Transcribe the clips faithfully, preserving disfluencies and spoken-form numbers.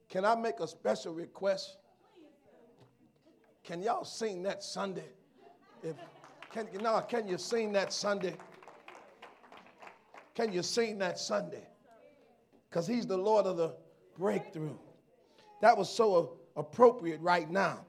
Can I make a special request? Can y'all sing that Sunday? If can you know, can you sing that Sunday? Can you sing that Sunday? Because he's the Lord of the breakthrough. That was so appropriate right now.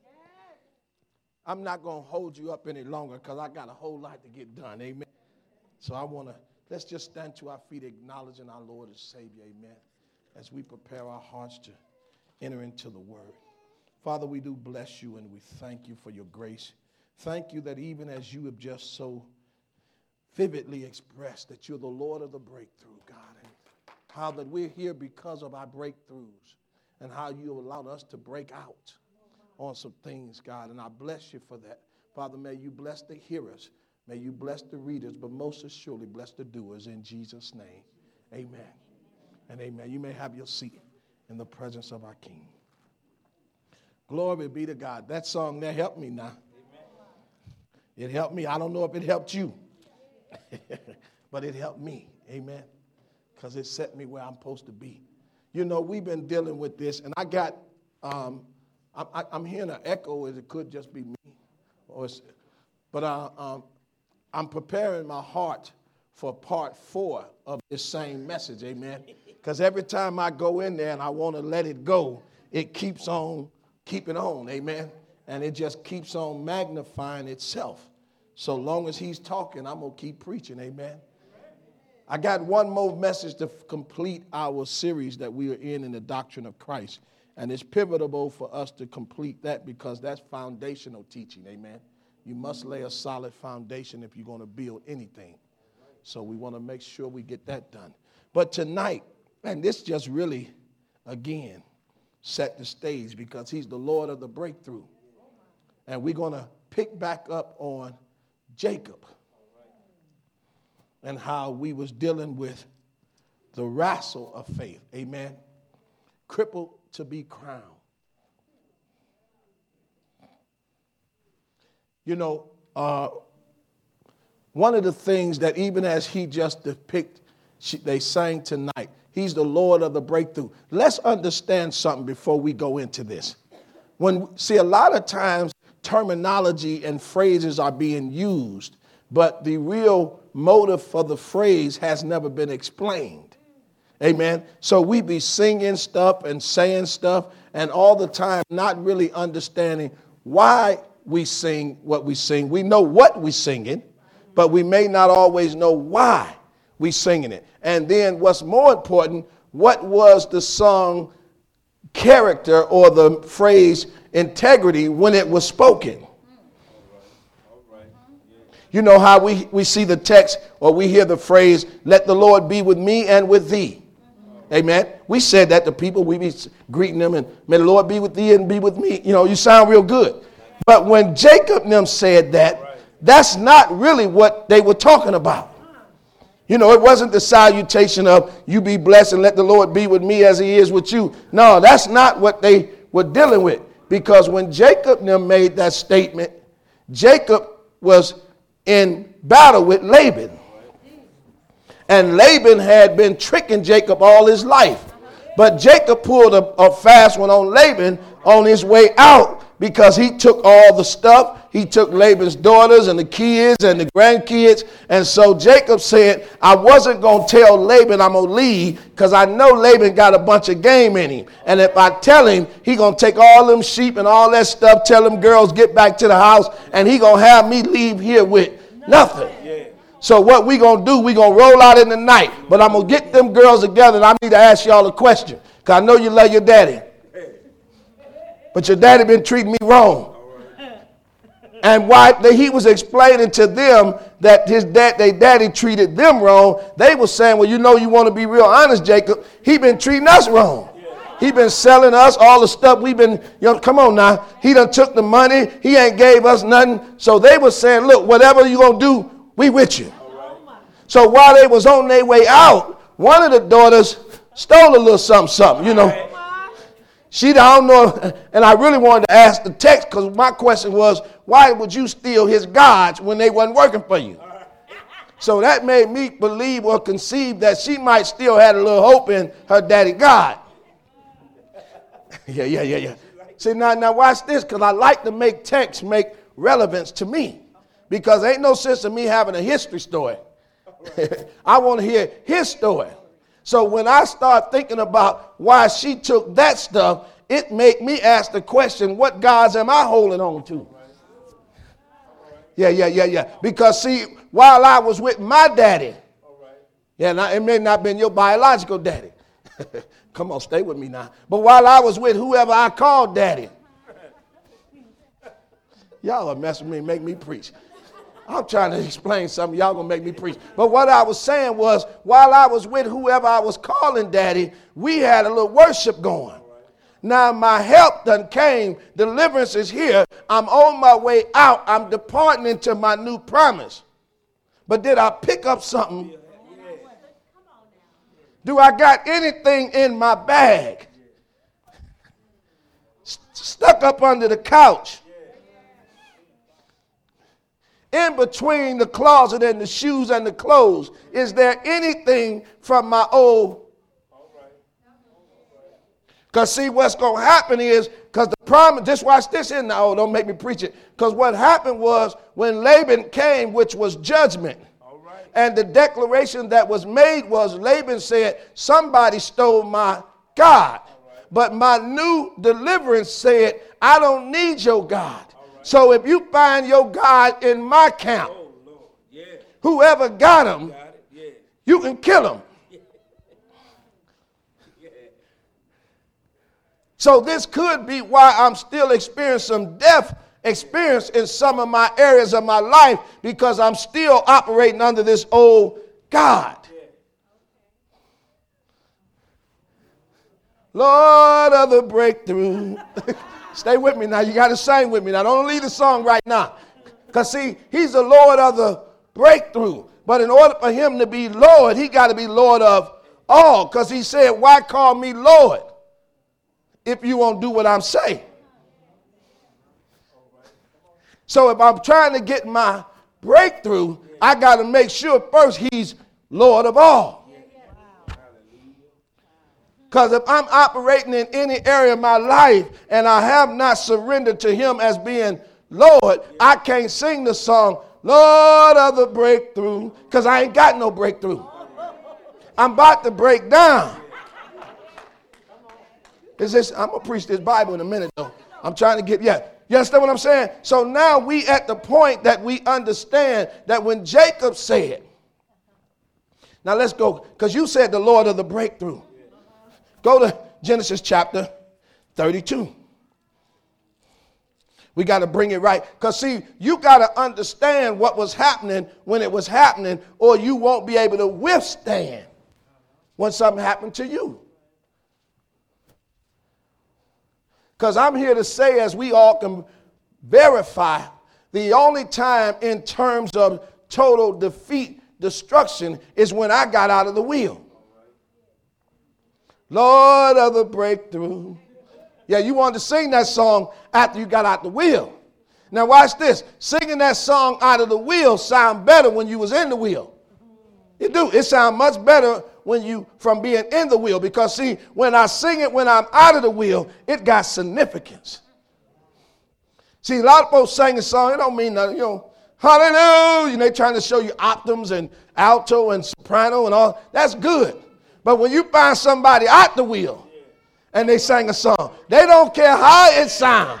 I'm not going to hold you up any longer because I got a whole lot to get done. Amen. So I want to, let's just stand to our feet acknowledging our Lord and Savior. Amen. As we prepare our hearts to enter into the word. Father, we do bless you and we thank you for your grace. Thank you that even as you have just so vividly expressed that you're the Lord of the breakthrough, God, and how that we're here because of our breakthroughs and how you allowed us to break out on some things, God, and I bless you for that. Father, may you bless the hearers, may you bless the readers, but most assuredly bless the doers in Jesus' name. Amen and amen. You may have your seat in the presence of our King. Glory be to God. That song there helped me now. It helped me. I don't know if it helped you, but it helped me. Amen. Because it set me where I'm supposed to be. You know, we've been dealing with this, and I got, um, I, I'm hearing an echo, as it could just be me. Or it's, but uh, um, I'm preparing my heart for part four of this same message. Amen. Because every time I go in there and I want to let it go, it keeps on keeping on. Amen. And it just keeps on magnifying itself. So long as he's talking, I'm going to keep preaching. Amen. I got one more message to f- complete our series that we are in in the doctrine of Christ. And it's pivotal for us to complete that because that's foundational teaching. Amen. You must lay a solid foundation if you're going to build anything. So we want to make sure we get that done. But tonight, and this just really, again, set the stage because he's the Lord of the breakthrough. And we're going to pick back up on Jacob and how we was dealing with the wrestle of faith. Amen. Crippled to be crowned. You know, uh, one of the things that even as he just depicted, they sang tonight, he's the Lord of the breakthrough. Let's understand something before we go into this. When see, a lot of times terminology and phrases are being used, but the real motive for the phrase has never been explained. Amen. So we be singing stuff and saying stuff and all the time not really understanding why we sing what we sing. We know what we're singing, but we may not always know why we singing it. And then what's more important, what was the song character or the phrase integrity when it was spoken? You know how we, we see the text or we hear the phrase, let the Lord be with me and with thee. Amen. We said that to people. We be greeting them and may the Lord be with thee and be with me. You know, you sound real good. But when Jacob and them said that, that's not really what they were talking about. You know, it wasn't the salutation of you be blessed and let the Lord be with me as he is with you. No, that's not what they were dealing with. Because when Jacob and them made that statement, Jacob was in battle with Laban. And Laban had been tricking Jacob all his life. But Jacob pulled a, a fast one on Laban on his way out because he took all the stuff. He took Laban's daughters and the kids and the grandkids. And so Jacob said, I wasn't going to tell Laban I'm going to leave because I know Laban got a bunch of game in him. And if I tell him, he going to take all them sheep and all that stuff, tell them girls get back to the house, and he going to have me leave here with nothing. So what we going to do, we going to roll out in the night. But I'm going to get them girls together, and I need to ask y'all a question because I know you love your daddy. But your daddy been treating me wrong. And why they, he was explaining to them that his dad, their daddy treated them wrong. They were saying, well, you know, you want to be real honest, Jacob. He been treating us wrong. He been selling us all the stuff we've been, you know, come on now. He done took the money. He ain't gave us nothing. So they were saying, look, whatever you going to do, we with you. So while they was on their way out, one of the daughters stole a little something, something, you know. She, I don't know, and I really wanted to ask the text because my question was, why would you steal his gods when they wasn't working for you? So that made me believe or conceive that she might still had a little hope in her daddy God. Yeah, yeah, yeah, yeah. See, now, now watch this, because I like to make text make relevance to me. Because ain't no sense in me having a history story. I want to hear his story. So when I start thinking about why she took that stuff, it make me ask the question, what gods am I holding on to? Yeah, yeah, yeah, yeah. Because see, while I was with my daddy, yeah, now, it may not have been your biological daddy. Come on, stay with me now. But while I was with whoever I called daddy, y'all are messing with me, make me preach. I'm trying to explain something. Y'all gonna make me preach. But what I was saying was, while I was with whoever I was calling daddy, we had a little worship going. Now my help done came. Deliverance is here. I'm on my way out. I'm departing into my new promise. But did I pick up something? Do I got anything in my bag? St- stuck up under the couch. In between the closet and the shoes and the clothes, is there anything from my old? Because see, what's going to happen is, because the promise, just watch this in now, oh, don't make me preach it. Because what happened was, when Laban came, which was judgment, right. And the declaration that was made was, Laban said, somebody stole my God. Right. But my new deliverance said, I don't need your God. So if you find your God in my camp, oh, yeah. Whoever got him, got yeah. You can kill him. Yeah. Yeah. So this could be why I'm still experiencing some death experience in some of my areas of my life, because I'm still operating under this old God. Yeah. Lord of the breakthrough. Stay with me now. You got to sing with me now. Don't leave the song right now. Because, see, he's the Lord of the breakthrough. But in order for him to be Lord, he got to be Lord of all. Because he said, why call me Lord if you won't do what I'm saying? So if I'm trying to get my breakthrough, I got to make sure first he's Lord of all. Because if I'm operating in any area of my life and I have not surrendered to him as being Lord, I can't sing the song, Lord of the breakthrough, because I ain't got no breakthrough. I'm about to break down. Is this, I'm going to preach this Bible in a minute, though. I'm trying to get, yeah. You understand what I'm saying? So now we at the point that we understand that when Jacob said, now let's go, because you said the Lord of the breakthrough. Go to Genesis chapter thirty-two. We got to bring it right. Because, see, you got to understand what was happening when it was happening, or you won't be able to withstand when something happened to you. Because I'm here to say, as we all can verify, the only time in terms of total defeat, destruction, is when I got out of the wheel. Lord of the breakthrough. Yeah, you wanted to sing that song after you got out the wheel. Now watch this. Singing that song out of the wheel sound better when you was in the wheel. It do. It sound much better when you from being in the wheel, because see, when I sing it when I'm out of the wheel, it got significance. See, a lot of folks sing a song, it don't mean nothing, you know, hallelujah, and they trying to show you octaves and alto and soprano and all. That's good. But when you find somebody out the wheel and they sang a song, they don't care how it sounds.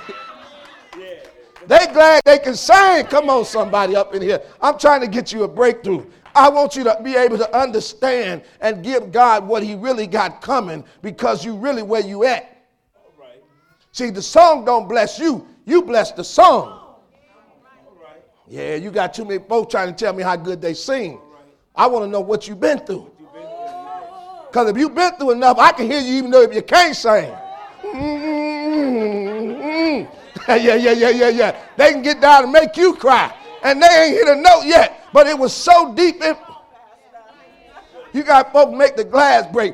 They glad they can sing. Come on, somebody up in here. I'm trying to get you a breakthrough. I want you to be able to understand and give God what he really got coming, because you really where you at. All right. See, the song don't bless you. You bless the song. All right. Yeah, you got too many folks trying to tell me how good they sing. Right. I want to know what you've been through. Because if you've been through enough, I can hear you even though if you can't sing. Mm-hmm. Yeah, yeah, yeah, yeah, yeah. They can get down and make you cry. And they ain't hit a note yet. But it was so deep. In, you got folks make the glass break.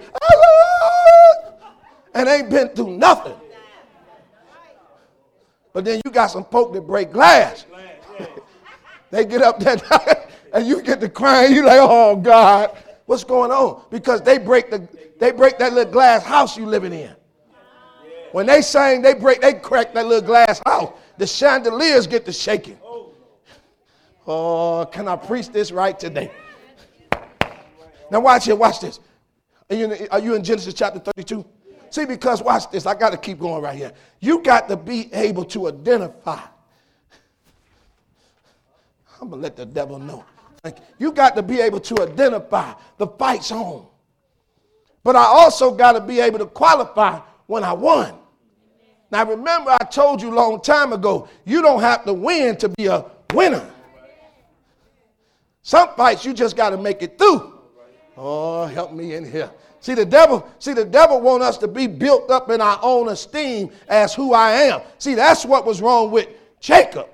And ain't been through nothing. But then you got some folk that break glass. They get up there and you get to crying. You like, oh, God. What's going on? Because they break the they break that little glass house you living in. When they sing, they break, they crack that little glass house. The chandeliers get to shaking. Oh, can I preach this right today? Now watch here, watch this. Are you, in, are you in Genesis chapter thirty-two? See, because watch this. I got to keep going right here. You got to be able to identify. I'm going to let the devil know. You got to be able to identify the fight's on. But I also got to be able to qualify when I won. Now remember, I told you a long time ago, you don't have to win to be a winner. Some fights you just got to make it through. Oh, help me in here. See the devil, see the devil want us to be built up in our own esteem as who I am. See, that's what was wrong with Jacob.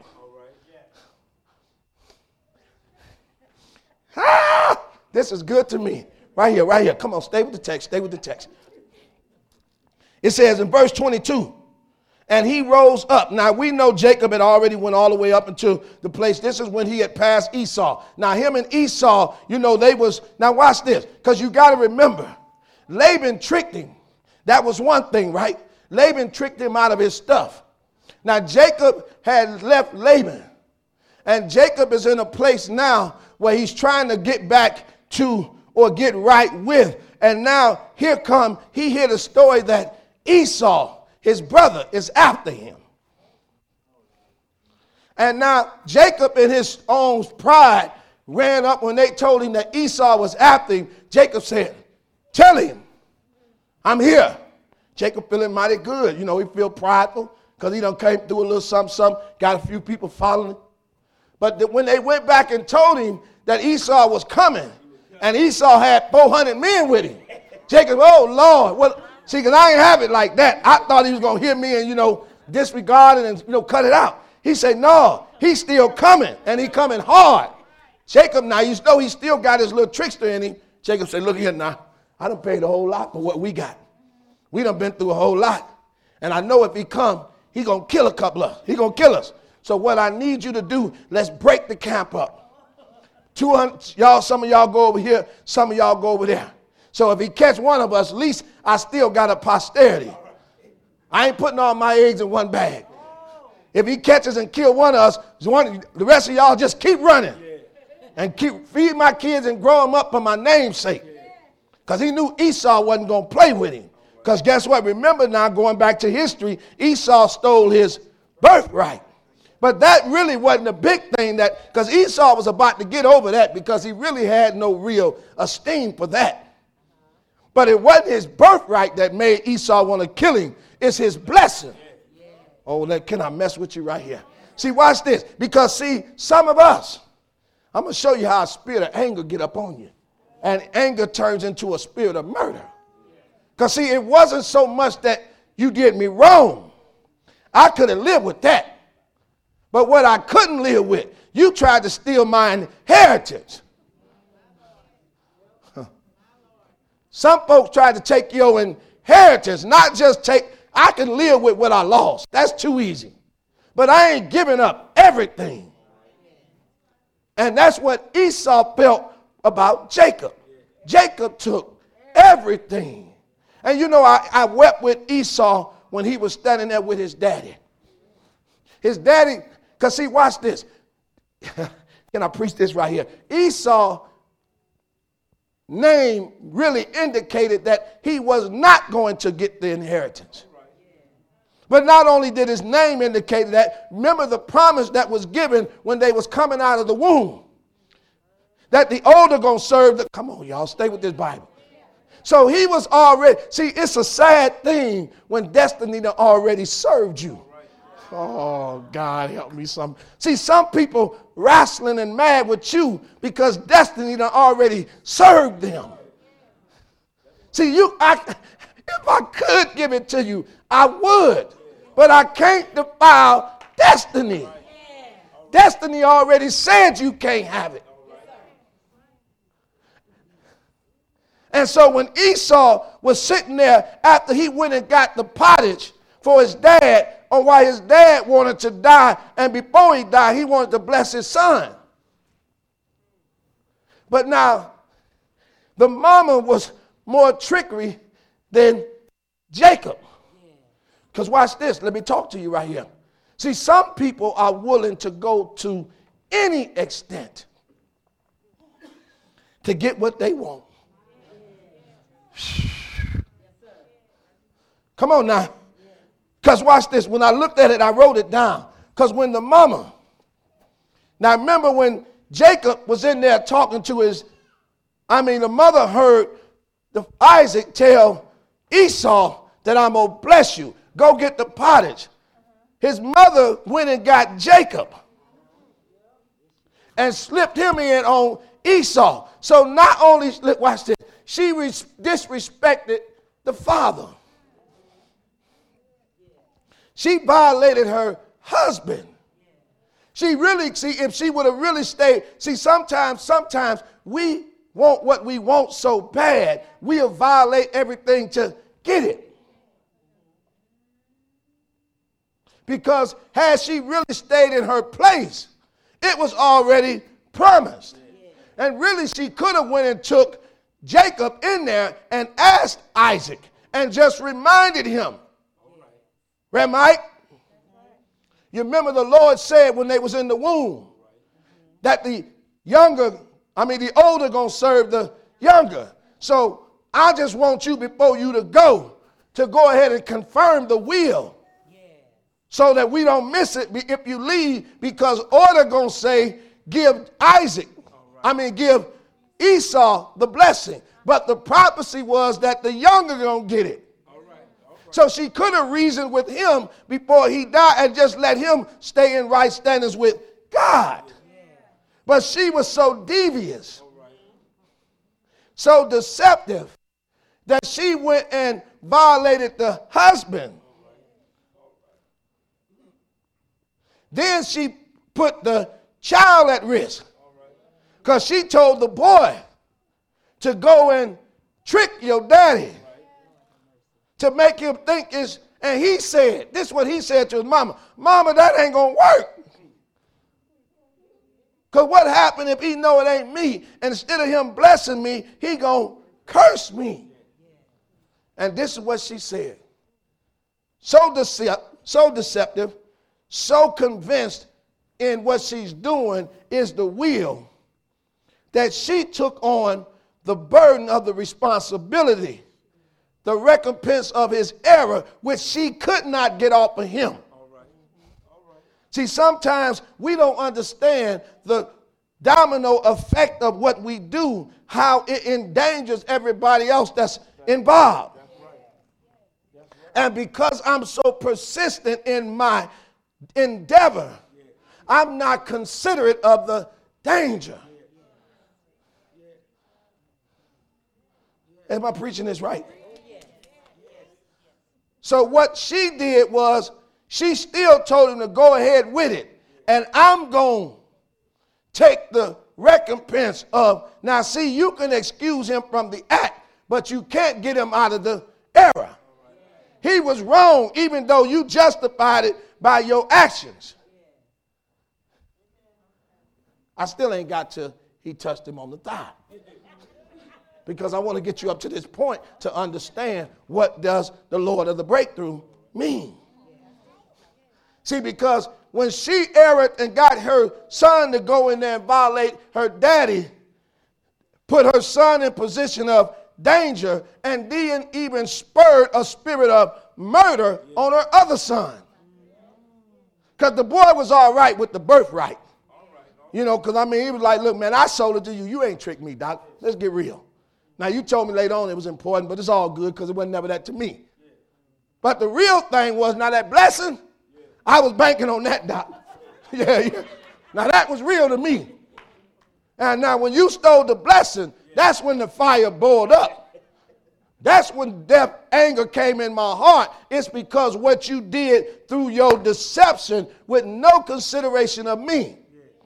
Ah, this is good to me. Right here, right here. Come on, stay with the text, stay with the text. It says in verse twenty-two, and he rose up. Now, we know Jacob had already went all the way up into the place. This is when he had passed Esau. Now, him and Esau, you know, they was, now watch this, because you got to remember, Laban tricked him. That was one thing, right? Laban tricked him out of his stuff. Now, Jacob had left Laban, and Jacob is in a place now where he's trying to get back to or get right with. And now, here come, he heard a story that Esau, his brother, is after him. And now Jacob in his own pride ran up when they told him that Esau was after him. Jacob said, tell him I'm here. Jacob feeling mighty good. You know, he feel prideful because he done came through a little something, something, got a few people following him. But the, when they went back and told him that Esau was coming, and Esau had four hundred men with him, Jacob, oh Lord, well, see, because I ain't have it like that. I thought he was going to hear me and, you know, disregard it and, you know, cut it out. He said, no, he's still coming, and he coming hard. Jacob, now, you know he still got his little trickster in him. Jacob said, look here now, I done paid a whole lot for what we got. We done been through a whole lot. And I know if he come, he going to kill a couple of us. He going to kill us. So what I need you to do, let's break the camp up. two hundred, y'all, some of y'all go over here, some of y'all go over there. So if he catch one of us, at least I still got a posterity. I ain't putting all my eggs in one bag. If he catches and kill one of us, one, the rest of y'all just keep running. And keep feed my kids and grow them up for my name's sake. Because he knew Esau wasn't going to play with him. Because guess what? Remember now, going back to history, Esau stole his birthright. But that really wasn't a big thing, that because Esau was about to get over that because he really had no real esteem for that. But it wasn't his birthright that made Esau want to kill him. It's his blessing. Oh, can I mess with you right here? See, watch this. Because, see, some of us, I'm going to show you how a spirit of anger get up on you. And anger turns into a spirit of murder. Because, see, it wasn't so much that you did me wrong. I could have lived with that. But what I couldn't live with, you tried to steal my inheritance. Huh. Some folks tried to take your inheritance, not just take, I can live with what I lost. That's too easy. But I ain't giving up everything. And that's what Esau felt about Jacob. Jacob took everything. And you know, I, I wept with Esau when he was standing there with his daddy. His daddy, because see, watch this. Can I preach this right here? Esau name really indicated that he was not going to get the inheritance. But not only did his name indicate that, remember the promise that was given when they was coming out of the womb. That the older going to serve the, come on y'all, stay with this Bible. So he was already, see, it's a sad thing when destiny done already served you. Oh, God, help me some. See, some people wrestling and mad with you because destiny done already served them. See, you, I, if I could give it to you, I would. But I can't defile destiny. Destiny already said you can't have it. And so when Esau was sitting there after he went and got the pottage for his dad, on why his dad wanted to die, and before he died, he wanted to bless his son. But now, the mama was more trickery than Jacob. Because watch this. Let me talk to you right here. See, some people are willing to go to any extent to get what they want. Come on now. Because watch this. When I looked at it, I wrote it down. Because when the mama, now remember when Jacob was in there talking to his, I mean, the mother heard the Isaac tell Esau that I'm going to bless you. Go get the pottage. His mother went and got Jacob and slipped him in on Esau. So not only, look, watch this, she res- disrespected the father. She violated her husband. She really, see, if she would have really stayed, see, sometimes, sometimes we want what we want so bad, we'll violate everything to get it. Because had she really stayed in her place, it was already promised. And really, she could have went and took Jacob in there and asked Isaac and just reminded him. Right, Mike? You remember the Lord said when they was in the womb that the younger, I mean the older gonna serve the younger. So I just want you before you to go, to go ahead and confirm the will. So that we don't miss it if you leave, because order gonna say give Isaac, I mean give Esau the blessing. But the prophecy was that the younger gonna get it. So she could have reasoned with him before he died and just let him stay in right standings with God. But she was so devious, so deceptive, that she went and violated the husband. Then she put the child at risk because she told the boy to go and trick your daddy to make him think it's, and he said, this is what he said to his mama, mama, that ain't going to work. Because what happened if he know it ain't me, and instead of him blessing me, he going to curse me. And this is what she said. So, dece- so deceptive, so convinced in what she's doing is the will, that she took on the burden of the responsibility, the recompense of his error, which she could not get off of him. All right. All right. See, sometimes we don't understand the domino effect of what we do, how it endangers everybody else that's involved. That's right. That's right. And because I'm so persistent in my endeavor, I'm not considerate of the danger. Am I preaching this right? So what she did was she still told him to go ahead with it. And I'm going to take the recompense of, now see, you can excuse him from the act, but you can't get him out of the error. He was wrong even though you justified it by your actions. I still ain't got to, he touched him on the thigh. Because I want to get you up to this point to understand what does the Lord of the breakthrough mean. See, because when she erred and got her son to go in there and violate her daddy, put her son in position of danger, and then even spurred a spirit of murder on her other son. Because the boy was all right with the birthright. You know, because I mean, he was like, look, man, I sold it to you. You ain't tricked me, Doc. Let's get real. Now, you told me later on it was important, but it's all good because it wasn't never that to me. But the real thing was, now that blessing, I was banking on that, Doc. yeah, yeah. Now, that was real to me. And now, when you stole the blessing, that's when the fire boiled up. That's when death, anger came in my heart. It's because what you did through your deception with no consideration of me.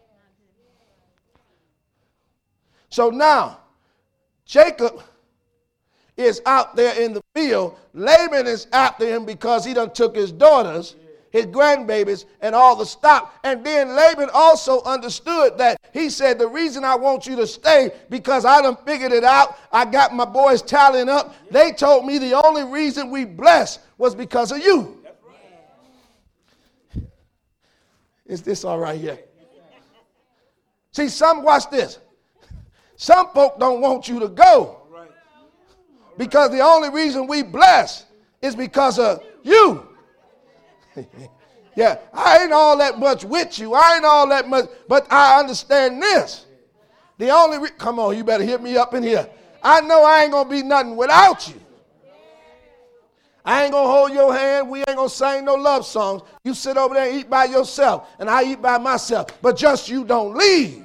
So now, Jacob is out there in the field. Laban is after him because he done took his daughters, his grandbabies, and all the stock. And then Laban also understood that. He said, the reason I want you to stay, because I done figured it out. I got my boys tallying up. They told me the only reason we blessed was because of you. That's Is this all right here? See, some, watch this. Some folk don't want you to go. Because the only reason we bless is because of you. Yeah, I ain't all that much with you. I ain't all that much, but I understand this. The only, re- come on, you better hit me up in here. I know I ain't going to be nothing without you. I ain't going to hold your hand. We ain't going to sing no love songs. You sit over there and eat by yourself, and I eat by myself. But just you don't leave.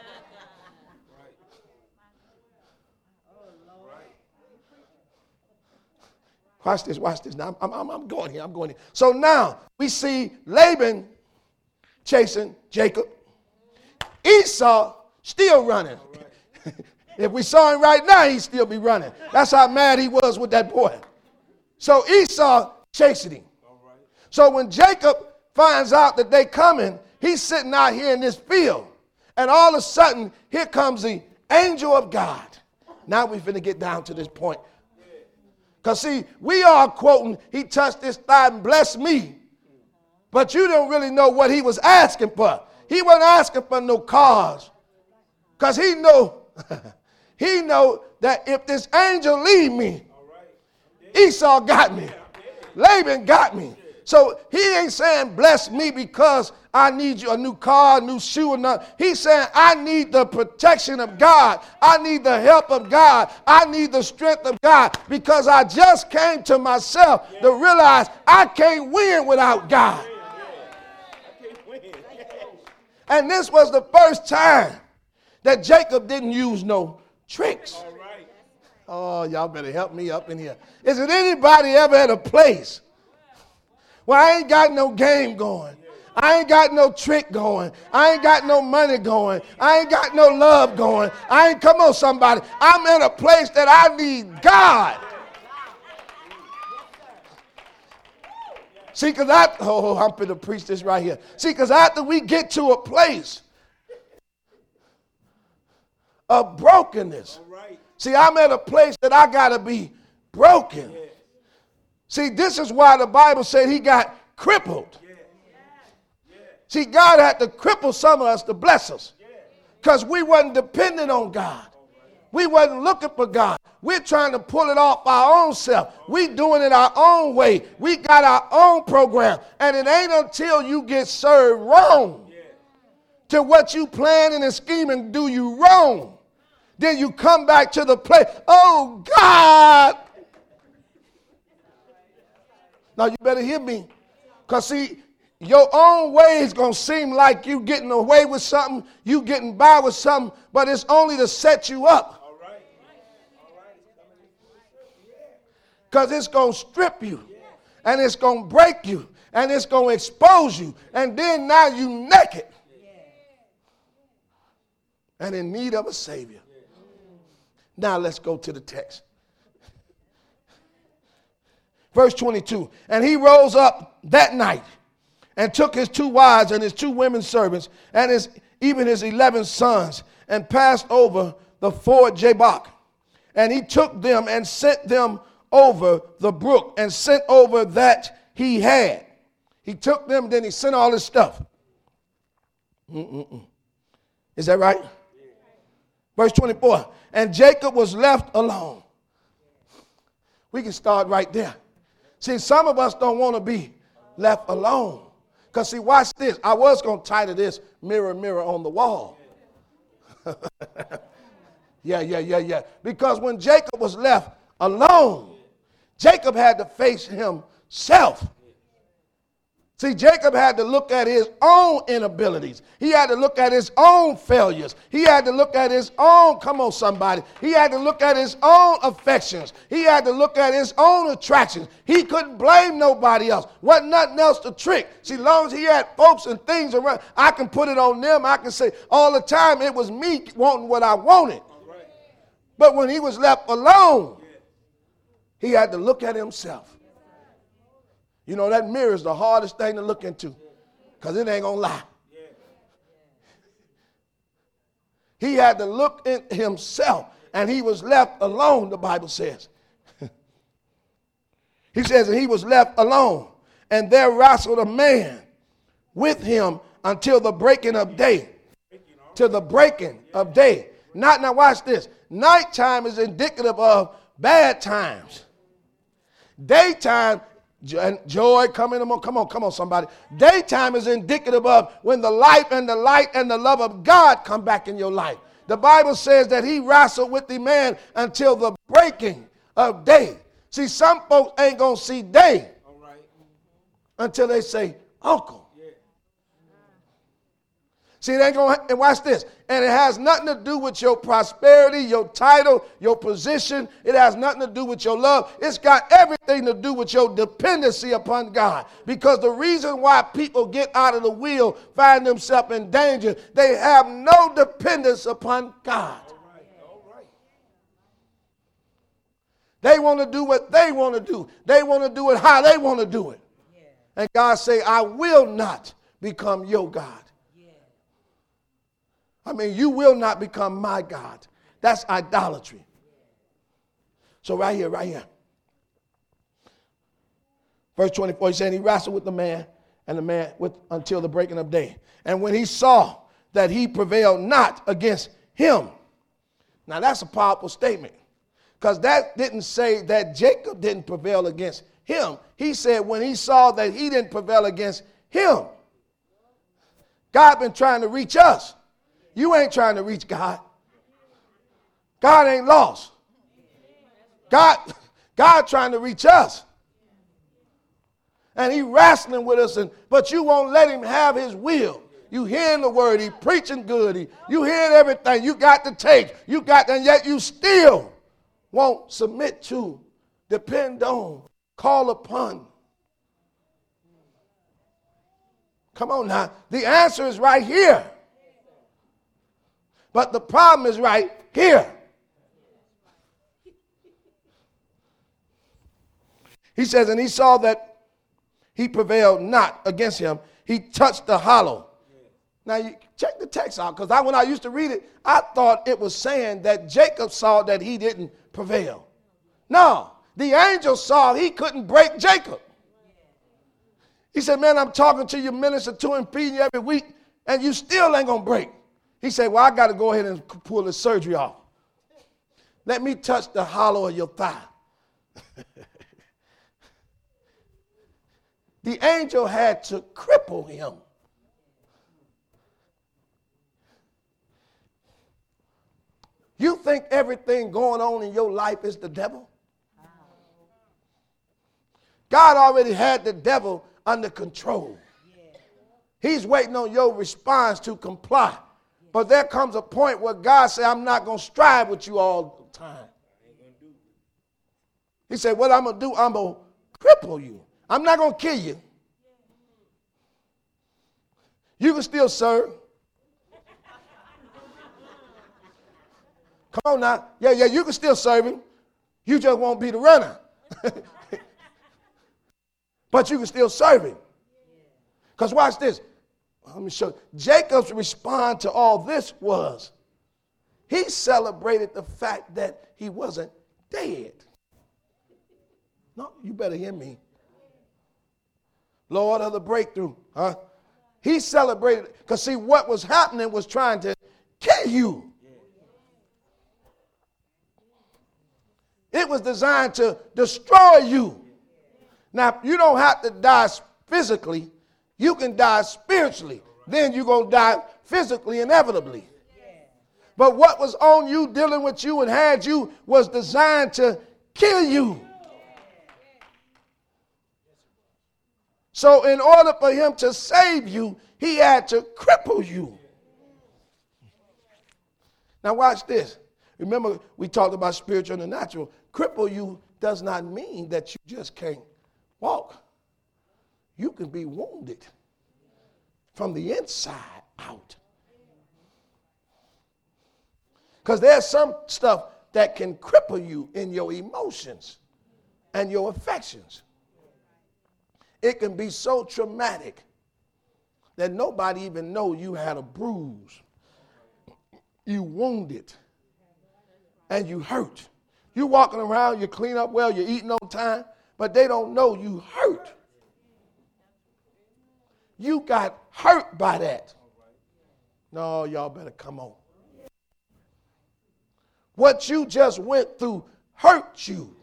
Watch this, watch this. Now, I'm, I'm, I'm going here, I'm going here. So now we see Laban chasing Jacob. Esau still running. If we saw him right now, he'd still be running. That's how mad he was with that boy. So Esau chasing him. So when Jacob finds out that they coming, he's sitting out here in this field. And all of a sudden, here comes the angel of God. Now we're finna get down to this point. Because, see, we are quoting, he touched his thigh and blessed me. But you don't really know what he was asking for. He wasn't asking for no cars. Because he know, he know that if this angel leave me, Esau got me. Laban got me. So he ain't saying bless me because I need you a new car, a new shoe or nothing. He's saying I need the protection of God. I need the help of God. I need the strength of God because I just came to myself to realize I can't win without God. And this was the first time that Jacob didn't use no tricks. Oh, y'all better help me up in here. Is it anybody ever at a place well, I ain't got no game going. I ain't got no trick going. I ain't got no money going. I ain't got no love going. I ain't, come on somebody. I'm in a place that I need God. See, because I, oh, I'm going to preach this right here. See, because after we get to a place of brokenness, see, I'm at a place that I got to be broken. See, this is why the Bible said he got crippled. See, God had to cripple some of us to bless us because we wasn't dependent on God. We wasn't looking for God. We're trying to pull it off our own self. We doing it our own way. We got our own program. And it ain't until you get served wrong to what you planning and scheming do you wrong. Then you come back to the place, oh God. Now, you better hear me. Because, see, your own way is going to seem like you getting away with something, you getting by with something, but it's only to set you up. Because it's going to strip you, and it's going to break you, and it's going to expose you, and then now you naked and in need of a Savior. Now, let's go to the text. Verse twenty-two, and he rose up that night and took his two wives and his two women servants and his even his eleven sons and passed over the ford Jabbok. And he took them and sent them over the brook and sent over that he had. He took them, then he sent all his stuff. Mm-mm-mm. Is that right? Verse twenty-four, and Jacob was left alone. We can start right there. See, some of us don't want to be left alone. Because, see, watch this. I was going to title this, Mirror, Mirror on the Wall. yeah, yeah, yeah, yeah. Because when Jacob was left alone, Jacob had to face himself. See, Jacob had to look at his own inabilities. He had to look at his own failures. He had to look at his own, come on somebody, he had to look at his own affections. He had to look at his own attractions. He couldn't blame nobody else. Wasn't nothing else to trick. See, as long as he had folks and things around, I can put it on them. I can say all the time it was me wanting what I wanted. But when he was left alone, he had to look at himself. You know, that mirror is the hardest thing to look into because it ain't going to lie. He had to look in himself, and he was left alone, the Bible says. He says, and he was left alone, and there wrestled a man with him until the breaking of day. Till the breaking of day. Not now watch this. Nighttime is indicative of bad times. Daytime, joy coming. Come on, come on, somebody. Daytime is indicative of when the life and the light and the love of God come back in your life. The Bible says that he wrestled with the man until the breaking of day. See, some folks ain't going to see day until they say, uncle. See, it ain't going to, and watch this. And it has nothing to do with your prosperity, your title, your position. It has nothing to do with your love. It's got everything to do with your dependency upon God. Because the reason why people get out of the will, find themselves in danger, they have no dependence upon God. All right. All right. They want to do what they want to do. They want to do it how they want to do it. Yeah. And God say, I will not become your God. I mean, you will not become my God. That's idolatry. So right here, right here. Verse twenty-four, he said he wrestled with the man and the man with until the breaking of day. And when he saw that he prevailed not against him. Now that's a powerful statement. Because that didn't say that Jacob didn't prevail against him. He said when he saw that he didn't prevail against him. God been trying to reach us. You ain't trying to reach God. God ain't lost. God, God trying to reach us. And he wrestling with us, and but you won't let him have his will. You hearing the word, he preaching good, he, you hearing everything, you got to take, you got, and yet you still won't submit to, depend on, call upon. Come on now. The answer is right here. But the problem is right here. He says, and he saw that he prevailed not against him. He touched the hollow. Now, you check the text out, because I, when I used to read it, I thought it was saying that Jacob saw that he didn't prevail. No, the angel saw he couldn't break Jacob. He said, man, I'm talking to you, minister to him, feeding you every week, and you still ain't going to break. He said, well, I got to go ahead and pull the surgery off. Let me touch the hollow of your thigh. The angel had to cripple him. You think everything going on in your life is the devil? God already had the devil under control. He's waiting on your response to comply. But there comes a point where God said, I'm not going to strive with you all the time. He said, what I'm going to do, I'm going to cripple you. I'm not going to kill you. You can still serve. Come on now. Yeah, yeah, you can still serve him. You just won't be the runner. But you can still serve him. Because watch this. Let me show you. Jacob's response to all this was, he celebrated the fact that he wasn't dead. No, you better hear me. Lord of the breakthrough, huh? He celebrated, because see, what was happening was trying to kill you. It was designed to destroy you. Now, you don't have to die physically. You can die spiritually. Then you're going to die physically inevitably. But what was on you, dealing with you and had you, was designed to kill you. So in order for him to save you, he had to cripple you. Now watch this. Remember, we talked about spiritual and the natural. Cripple you does not mean that you just can't walk. You can be wounded from the inside out. Because there's some stuff that can cripple you in your emotions and your affections. It can be so traumatic that nobody even know you had a bruise. You wounded and you hurt. You walking around, you clean up well, you're eating on time, but they don't know you hurt. you got hurt by that. No, y'all better come on. What you just went through hurt you.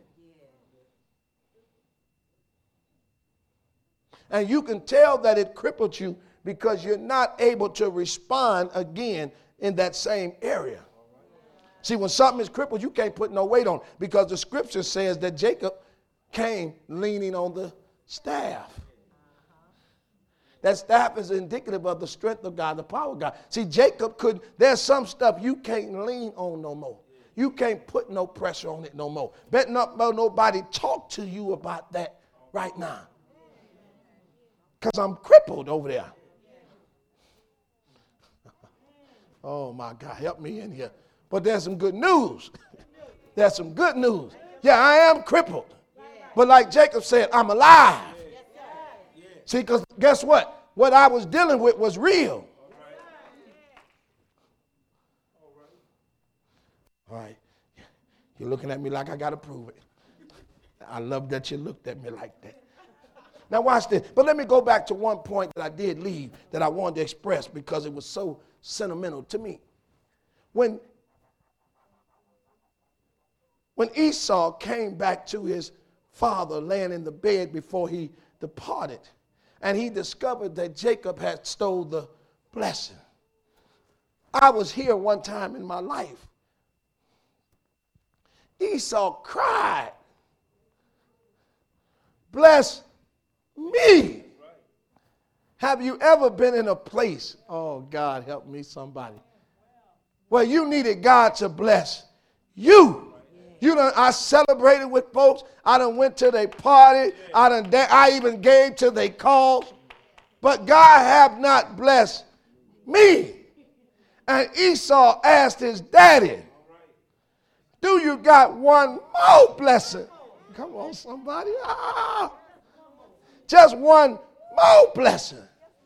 And you can tell that it crippled you because you're not able to respond again in that same area. See, when something is crippled, you can't put no weight on it because the scripture says that Jacob came leaning on the staff. That staff is indicative of the strength of God, the power of God. See, Jacob could, there's some stuff you can't lean on no more. You can't put no pressure on it no more. Better not nobody talk to you about that right now. Because I'm crippled over there. Oh my God, help me in here. But there's some good news. There's some good news. Yeah, I am crippled. But like Jacob said, I'm alive. See, because guess what? What I was dealing with was real. All right. You're looking at me like I got to prove it. I love that you looked at me like that. Now watch this. But let me go back to one point that I did leave that I wanted to express because it was so sentimental to me. When, when Esau came back to his father laying in the bed before he departed, and he discovered that Jacob had stole the blessing. I was here one time in my life. Esau cried, bless me. Have you ever been in a place, oh God, help me somebody, where you needed God to bless you? You done, I celebrated with folks. I done went to their party. I done, I even gave to their cause. But God have not blessed me. And Esau asked his daddy, do you got one more blessing? Come on, somebody. Ah, just one more blessing.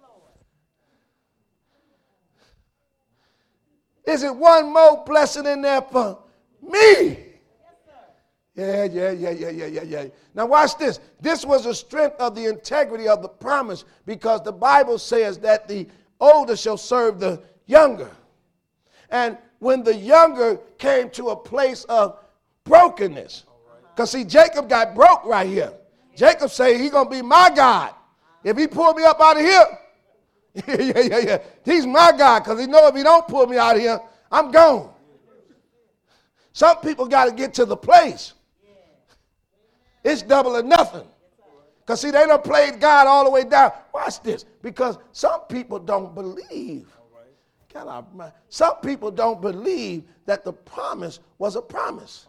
Is it one more blessing in there for me? Yeah, yeah, yeah, yeah, yeah, yeah, yeah. Now watch this. This was the strength of the integrity of the promise because the Bible says that the older shall serve the younger. And when the younger came to a place of brokenness, because see, Jacob got broke right here. Jacob said he's going to be my God. If he pull me up out of here, yeah, yeah, yeah, yeah. He's my God because he know if he don't pull me out of here, I'm gone. Some people got to get to the place. It's double or nothing. Because see, they done played God all the way down. Watch this. Because some people don't believe. God, I, some people don't believe that the promise was a promise.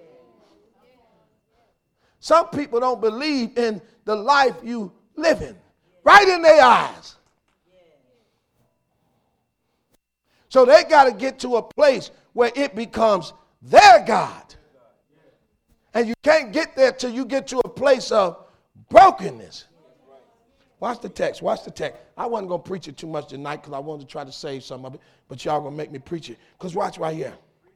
Some people don't believe in the life you live in. Right in their eyes. So they got to get to a place where it becomes their God. And you can't get there till you get to a place of brokenness. Watch the text. Watch the text. I wasn't going to preach it too much tonight because I wanted to try to save some of it. But y'all going to make me preach it. Because watch right here.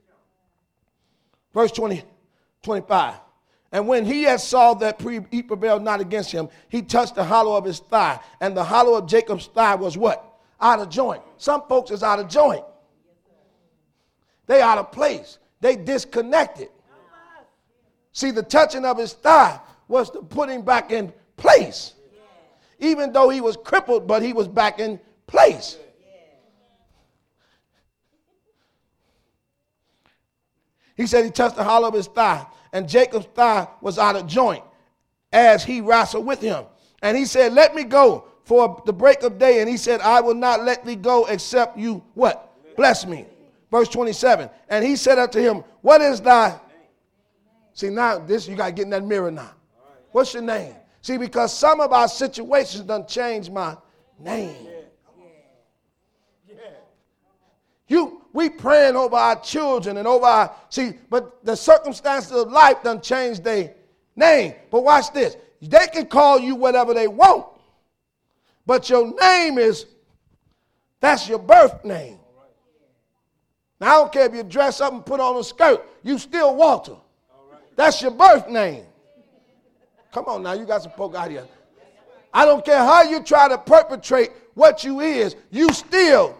Verse twenty, twenty-five. And when he had saw that he prevailed not against him, he touched the hollow of his thigh. And the hollow of Jacob's thigh was what? Out of joint. Some folks is out of joint. They out of place. They disconnected. See, the touching of his thigh was to put him back in place. Even though he was crippled, but he was back in place. He said he touched the hollow of his thigh, and Jacob's thigh was out of joint as he wrestled with him. And he said, let me go for the break of day. And he said, I will not let thee go except you, what? Bless me. Verse twenty-seven. And he said unto him, what is thy? See, now this, you got to get in that mirror now. What's your name? See, because some of our situations done changed my name. You, we praying over our children and over our, see, but the circumstances of life done changed their name. But watch this. They can call you whatever they want. But your name is, that's your birth name. Now, I don't care if you dress up and put on a skirt. You still Walter. That's your birth name. Come on now, you got some folk out here. I don't care how you try to perpetrate what you is, you still.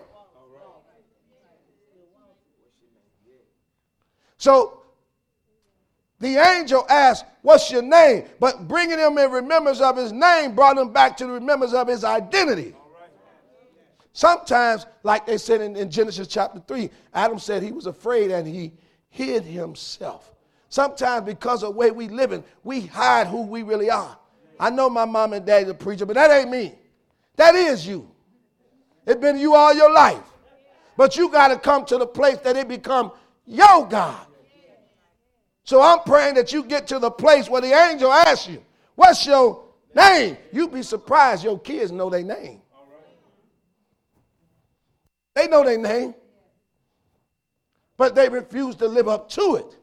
So the angel asked, what's your name? But bringing him in remembrance of his name brought him back to the remembrance of his identity. Sometimes, like they said in, in Genesis chapter three, Adam said he was afraid and he hid himself. Sometimes because of the way we living, we hide who we really are. I know my mom and daddy's a preacher, but that ain't me. That is you. It's been you all your life. But you got to come to the place that it become your God. So I'm praying that you get to the place where the angel asks you, what's your name? You'd be surprised your kids know their name. They know their name, but they refuse to live up to it.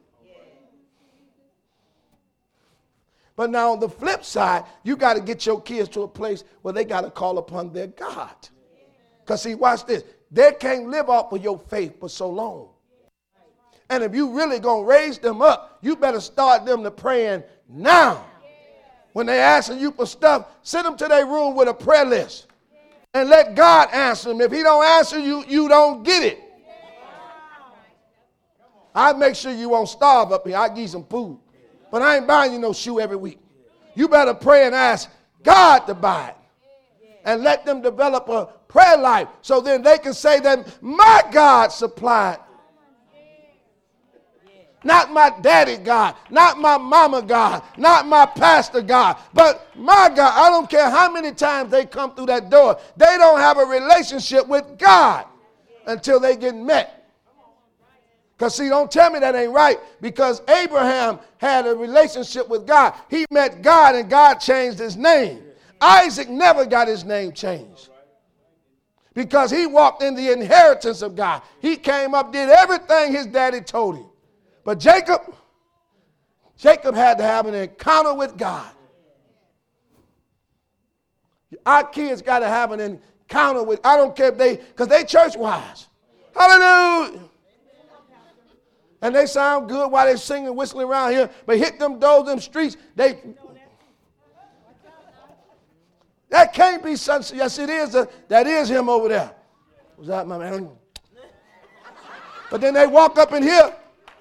But now on the flip side, you got to get your kids to a place where they got to call upon their God. Because see, watch this. They can't live off of your faith for so long. And if you really going to raise them up, you better start them to praying now. When they asking you for stuff, send them to their room with a prayer list. And let God answer them. If he don't answer you, you don't get it. I make sure you won't starve up here. I give you some food. But I ain't buying you no shoe every week. You better pray and ask God to buy it. And let them develop a prayer life so then they can say that my God supplied. Not my daddy God, not my mama God, not my pastor God, but my God. I don't care how many times they come through that door. They don't have a relationship with God until they get met. Because see, don't tell me that ain't right, because Abraham had a relationship with God. He met God and God changed his name. Isaac never got his name changed because he walked in the inheritance of God. He came up, did everything his daddy told him. But Jacob, Jacob had to have an encounter with God. Our kids got to have an encounter with, I don't care if they, because they church wise. Hallelujah. And they sound good while they singing, whistling around here, but hit them doors, them streets, they, that can't be such, yes it is, a, that is him over there. Was that my man? But then they walk up in here,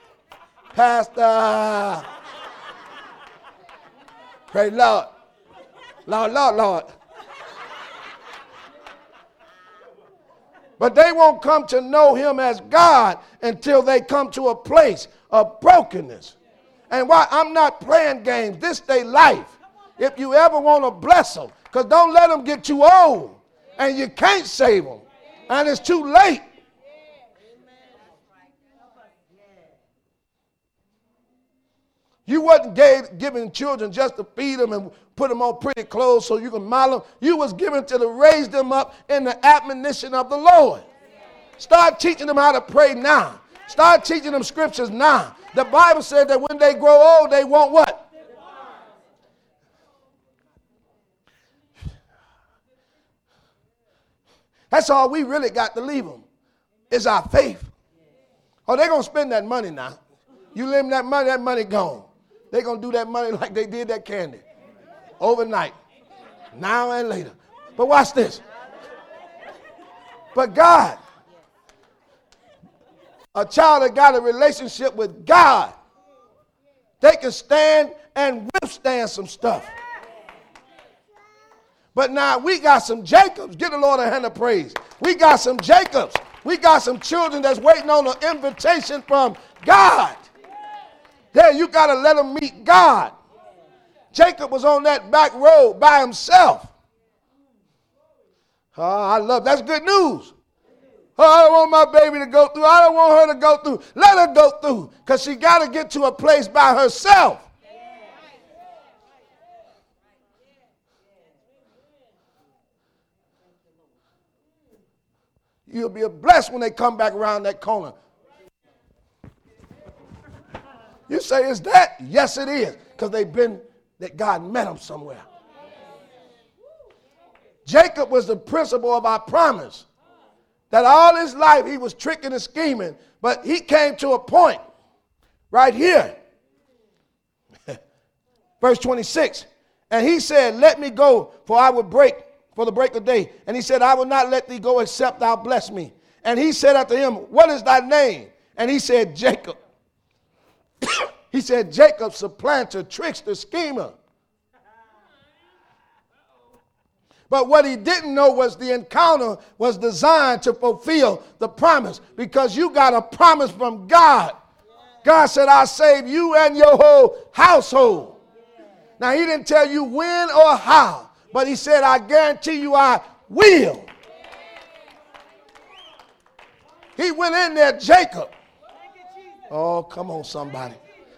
Pastor. Praise Lord. Lord, Lord, Lord. But they won't come to know him as God until they come to a place of brokenness. And why I'm not playing games. This they life. If you ever want to bless them, because don't let them get too old and you can't save them. And it's too late. You wasn't gave, giving children just to feed them and put them on pretty clothes so you can model them. You was given to raise them up in the admonition of the Lord. Start teaching them how to pray now. Start teaching them scriptures now. The Bible said that when they grow old, they want what? That's all we really got to leave them, is our faith. Oh, they're going to spend that money now. You leave them that money, that money gone. They're going to do that money like they did that candy. Overnight. Now and later. But watch this. But God, a child that got a relationship with God, they can stand and withstand some stuff. But now we got some Jacobs. Give the Lord a hand of praise. We got some Jacobs. We got some children that's waiting on an invitation from God. Yeah, you got to let them meet God. Jacob was on that back road by himself. Oh, I love, that's good news. Oh, I don't want my baby to go through. I don't want her to go through. Let her go through, because she got to get to a place by herself. You'll be blessed when they come back around that corner. You say, is that? Yes, it is. Because they've been, that God met them somewhere. Jacob was the principle of our promise. That all his life he was tricking and scheming. But he came to a point right here. Verse twenty-six. And he said, let me go, for I will break, for the break of day. And he said, I will not let thee go except thou bless me. And he said unto him, what is thy name? And he said, Jacob. He said, Jacob, supplanter, trickster, schemer. But what he didn't know was the encounter was designed to fulfill the promise, because you got a promise from God. God said, I'll save you and your whole household. Now, he didn't tell you when or how, but he said, I guarantee you I will. He went in there, Jacob. Oh, come on, somebody.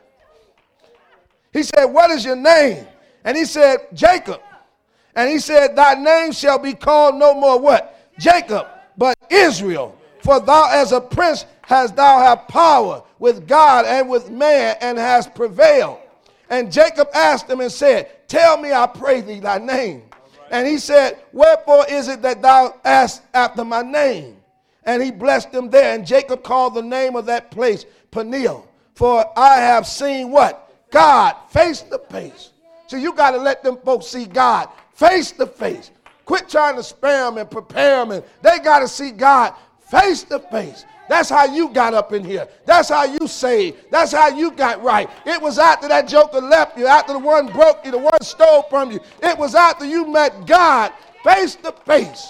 He said, what is your name? And he said, Jacob. And he said, thy name shall be called no more what? Jacob, but Israel. For thou as a prince hast thou have power with God and with man, and hast prevailed. And Jacob asked him and said, tell me, I pray thee, thy name. And he said, wherefore is it that thou askest after my name? And he blessed him there. And Jacob called the name of that place Peniel. For I have seen what? God face to face. So you got to let them folks see God face to face. Quit trying to spare them and prepare them. And they got to see God face to face. That's how you got up in here. That's how you saved. That's how you got right. It was after that joker left you, after the one broke you, the one stole from you. It was after you met God face to face.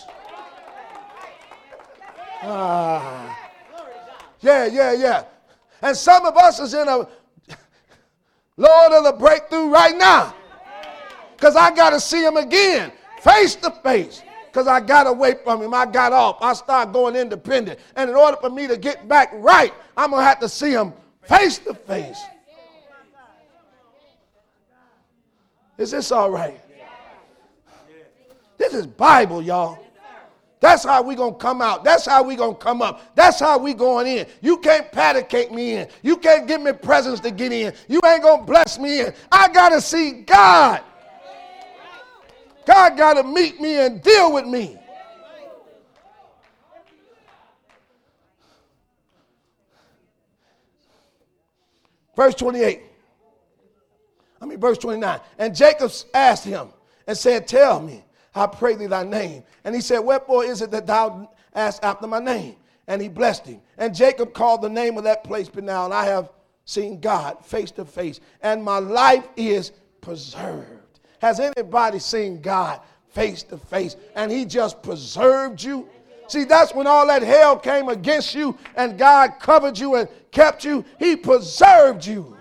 Ah. Yeah, yeah, yeah. And some of us is in a Lord of the breakthrough right now. Because I got to see him again, face to face. Because I got away from him. I got off. I started going independent. And in order for me to get back right, I'm going to have to see him face to face. Is this all right? This is Bible, y'all. That's how we going to come out. That's how we going to come up. That's how we going in. You can't paticate me in. You can't give me presents to get in. You ain't going to bless me in. I got to see God. God got to meet me and deal with me. Verse twenty-eight. I mean, verse twenty-nine. And Jacob asked him and said, tell me, I pray thee thy name. And he said, wherefore is it that thou askest after my name? And he blessed him. And Jacob called the name of that place Peniel. And I have seen God face to face, and my life is preserved. Has anybody seen God face to face and he just preserved you? See, that's when all that hell came against you and God covered you and kept you. He preserved you.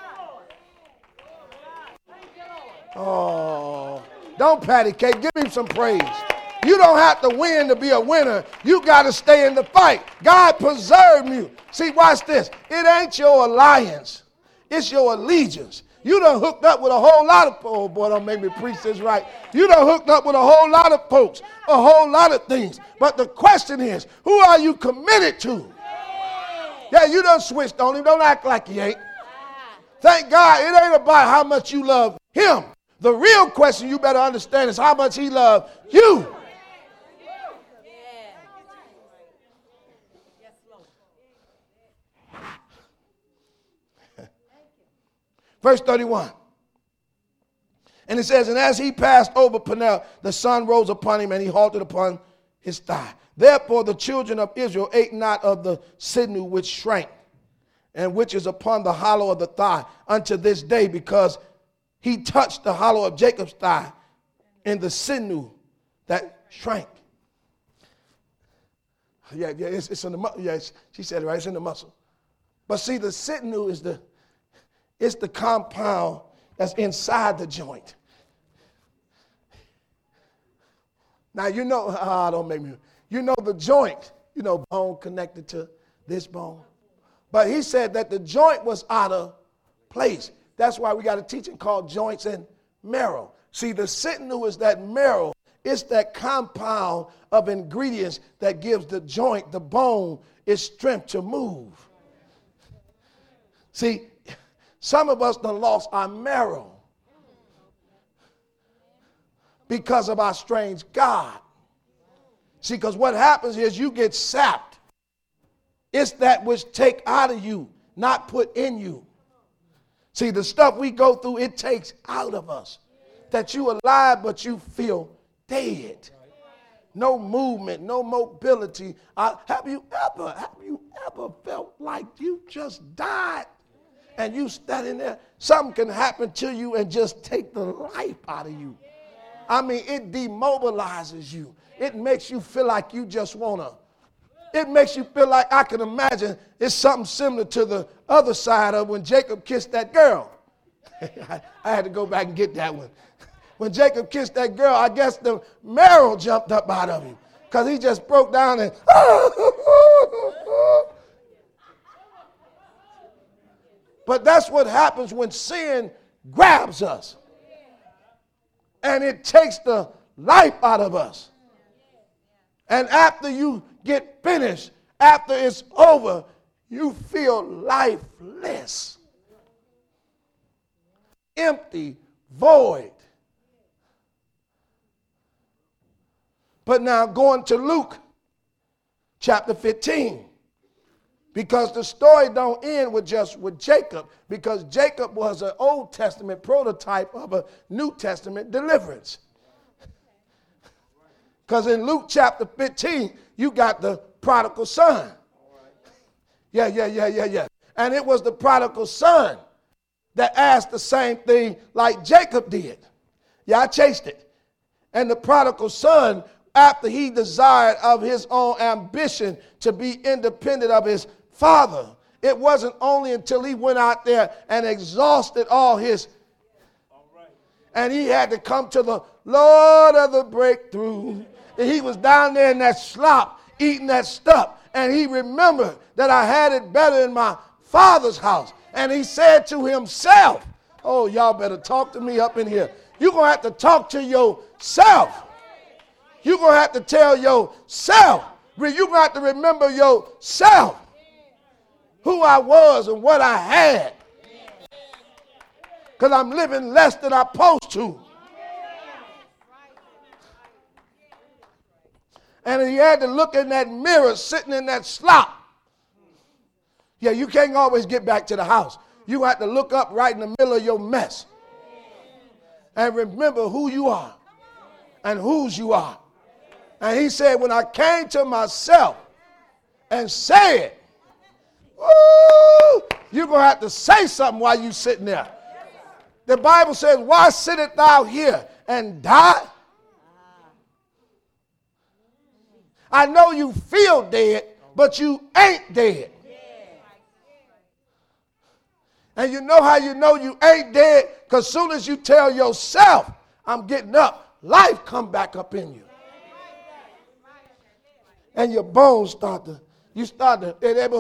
Oh, don't patty cake. Give him some praise. You don't have to win to be a winner. You got to stay in the fight. God preserved you. See, watch this. It ain't your alliance. It's your allegiance. You done hooked up with a whole lot of, oh boy, don't make me preach this right. You done hooked up with a whole lot of folks, a whole lot of things. But the question is, who are you committed to? Yeah, you done switched on him. Don't act like you ain't. Thank God it ain't about how much you love him. The real question you better understand is how much he loved you. Verse thirty-one. And it says, and as he passed over Peniel, the sun rose upon him, and he halted upon his thigh. Therefore the children of Israel ate not of the sinew which shrank, and which is upon the hollow of the thigh unto this day, because he touched the hollow of Jacob's thigh in the sinew that shrank. Yeah, yeah, it's, it's in the muscle. Yeah, she said it right. It's in the muscle. But see, the sinew is the it's the compound that's inside the joint. Now you know. Ah, don't make me. You know the joint. You know, bone connected to this bone. But he said that the joint was out of place. That's why we got a teaching called joints and marrow. See, the sinew is that marrow. It's that compound of ingredients that gives the joint, the bone, its strength to move. See, some of us done lost our marrow because of our strange God. See, because what happens is you get sapped. It's that which take out of you, not put in you. See, the stuff we go through, it takes out of us. that you alive, but you feel dead. No movement, no mobility. Uh, have you ever, have you ever felt like you just died and you standing there? Something can happen to you and just take the life out of you. I mean, it demobilizes you. It makes you feel like you just want to. It makes you feel like, I can imagine it's something similar to the other side of when Jacob kissed that girl. I, I had to go back and get that one. When Jacob kissed that girl, I guess the marrow jumped up out of him because he just broke down and but that's what happens when sin grabs us and it takes the life out of us. And after you get finished, after it's over, you feel lifeless, empty, void. But now going to Luke chapter fifteen, because the story don't end with just with Jacob, because Jacob was an Old Testament prototype of a New Testament deliverance. Because in Luke chapter fifteen, you got the prodigal son. Yeah, yeah, yeah, yeah, yeah. And it was the prodigal son that asked the same thing like Jacob did. Yeah, I chased it. And the prodigal son, after he desired of his own ambition to be independent of his father, it wasn't only until he went out there and exhausted all his, and he had to come to the Lord of the breakthrough. And he was down there in that slop, eating that stuff, and he remembered that I had it better in my father's house. And he said to himself, oh, y'all better talk to me up in here. You're going to have to talk to yourself. You're going to have to tell yourself. You're going to have to remember yourself, who I was and what I had. Because I'm living less than I'm supposed to. And he had to look in that mirror sitting in that slop. Yeah, you can't always get back to the house. You have to look up right in the middle of your mess and remember who you are and whose you are. And he said, when I came to myself and said, woo, you're going to have to say something while you're sitting there. The Bible says, why sittest thou here and die? I know you feel dead, but you ain't dead. And you know how you know you ain't dead? Because as soon as you tell yourself, I'm getting up, life come back up in you. And your bones start to, you start to,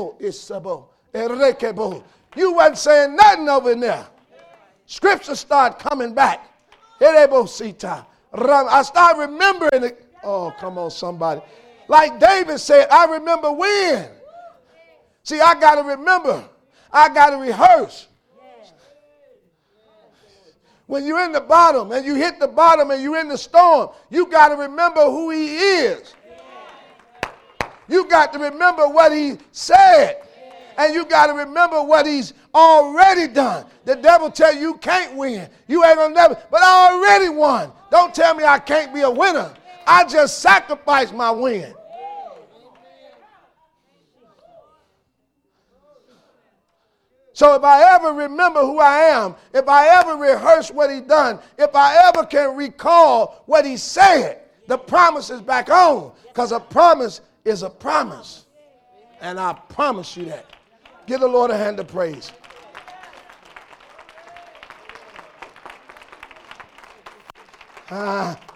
you wasn't saying nothing over in there. Scripture start coming back. I start remembering it. Oh, come on, somebody. Like David said, I remember when. See, I got to remember. I got to rehearse. When you're in the bottom and you hit the bottom and you're in the storm, you got to remember who he is. You got to remember what he said. And you got to remember what he's already done. The devil tell you you can't win. You ain't going to never. But I already won. Don't tell me I can't be a winner. I just sacrificed my win. So if I ever remember who I am, if I ever rehearse what he done, if I ever can recall what he said, the promise is back on. Because a promise is a promise. And I promise you that. Give the Lord a hand of praise. Ah.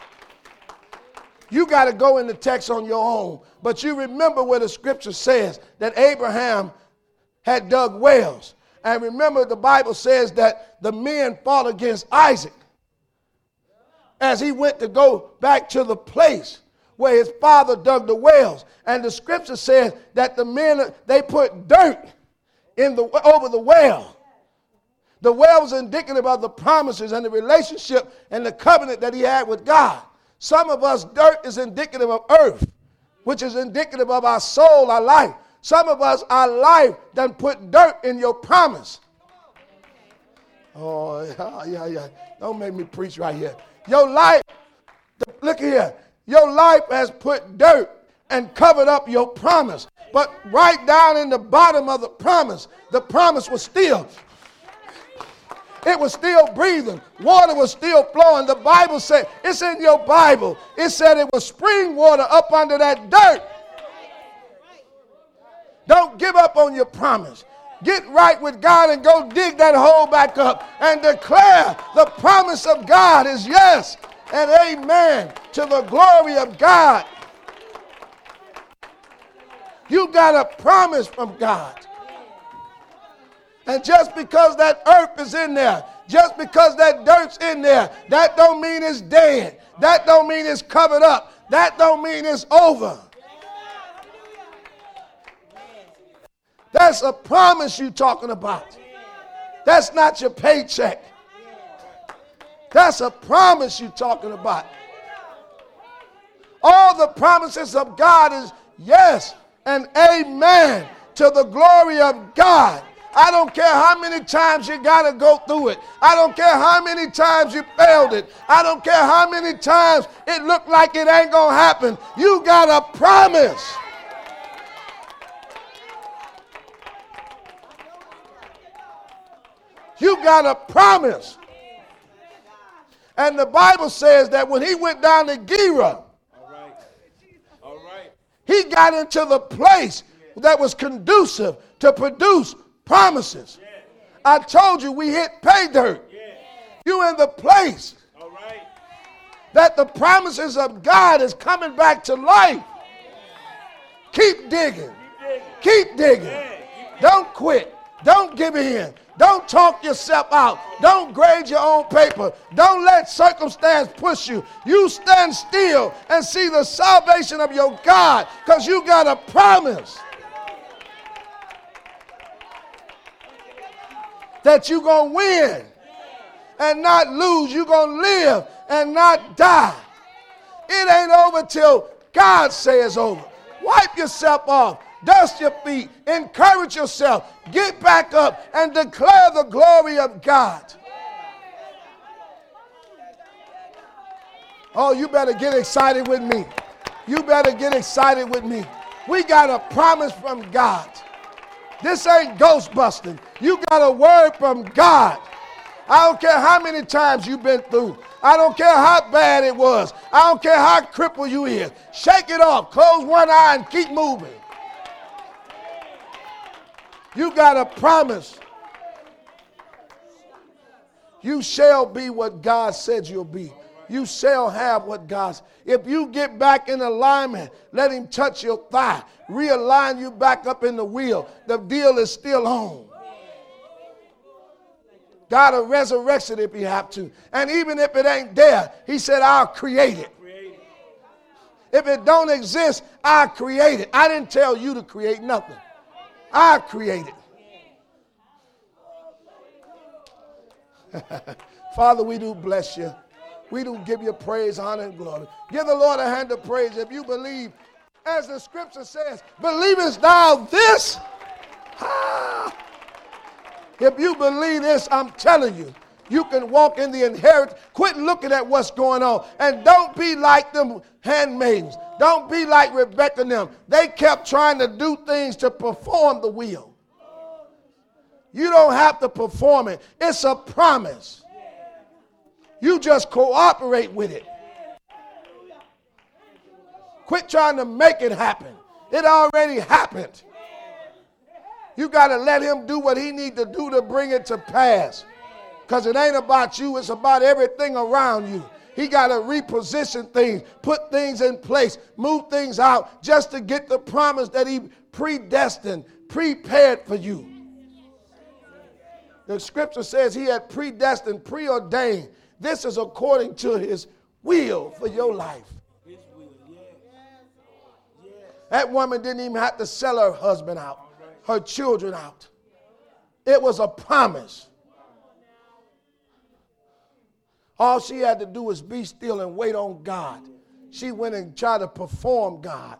You got to go in the text on your own. But you remember where the scripture says that Abraham had dug wells. And remember the Bible says that the men fought against Isaac as he went to go back to the place where his father dug the wells. And the scripture says that the men, they put dirt in the over the well. The well was indicative of the promises and the relationship and the covenant that he had with God. Some of us, dirt is indicative of earth, which is indicative of our soul, our life. Some of us, our life done put dirt in your promise. Oh, yeah, yeah, yeah. Don't make me preach right here. Your life, look here. Your life has put dirt and covered up your promise. But right down in the bottom of the promise, the promise was still. It was still breathing. Water was still flowing. The Bible said, it's in your Bible. It said it was spring water up under that dirt. Don't give up on your promise. Get right with God and go dig that hole back up and declare the promise of God is yes and amen to the glory of God. You got a promise from God. And just because that earth is in there, just because that dirt's in there, that don't mean it's dead. That don't mean it's covered up. That don't mean it's over. That's a promise you're talking about. That's not your paycheck. That's a promise you're talking about. All the promises of God is yes and amen to the glory of God. I don't care how many times you got to go through it. I don't care how many times you failed it. I don't care how many times it looked like it ain't going to happen. You got a promise. You got a promise. And the Bible says that when he went down to Gerar, all right. All right. He got into the place that was conducive to produce promises. Yeah. I told you we hit pay dirt. Yeah. You in the place all right. that the promises of God is coming back to life. Keep digging. Keep digging. Keep digging. Yeah. Keep Don't quit. Don't give in. Don't talk yourself out. Don't grade your own paper. Don't let circumstance push you. You stand still and see the salvation of your God because you got a promise that you're going to win and not lose. You're going to live and not die. It ain't over till God says over. Wipe yourself off. Dust your feet. Encourage yourself. Get back up and declare the glory of God. Oh, you better get excited with me. You better get excited with me. We got a promise from God. This ain't ghost busting. You got a word from God. I don't care how many times you've been through. I don't care how bad it was. I don't care how crippled you is. Shake it off. Close one eye and keep moving. You got a promise. You shall be what God said you'll be. You shall have what God's. If you get back in alignment, let him touch your thigh. Realign you back up in the wheel. The deal is still on. God will resurrect it if you have to. And even if it ain't there, he said, I'll create it. If it don't exist, I'll create it. I didn't tell you to create nothing. I created. Father, we do bless you. We do give you praise, honor, and glory. Give the Lord a hand of praise if you believe. As the scripture says, believest thou this? Ah. If you believe this, I'm telling you, you can walk in the inheritance. Quit looking at what's going on. And don't be like them handmaidens. Don't be like Rebecca and them. They kept trying to do things to perform the will. You don't have to perform it. It's a promise. You just cooperate with it. Quit trying to make it happen. It already happened. You got to let him do what he needs to do to bring it to pass. Because it ain't about you. It's about everything around you. He got to reposition things, put things in place, move things out just to get the promise that he predestined, prepared for you. The scripture says he had predestined, preordained. This is according to his will for your life. That woman didn't even have to sell her husband out, her children out. It was a promise. All she had to do was be still and wait on God. She went and tried to perform God.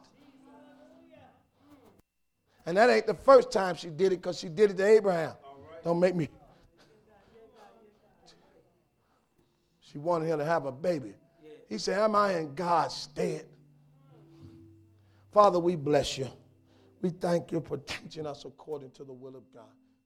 And that ain't the first time she did it, because she did it to Abraham. Don't make me. She wanted him to have a baby. He said, am I in God's stead? Father, we bless you. We thank you for teaching us according to the will of God.